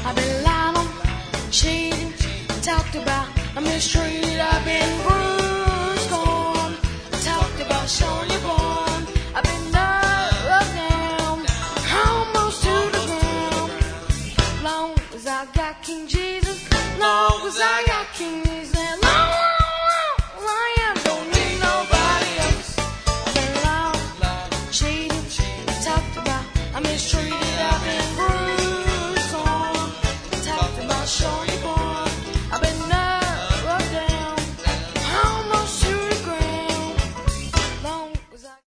I've been lying on, cheating, talked about, I'm mistreated, I've been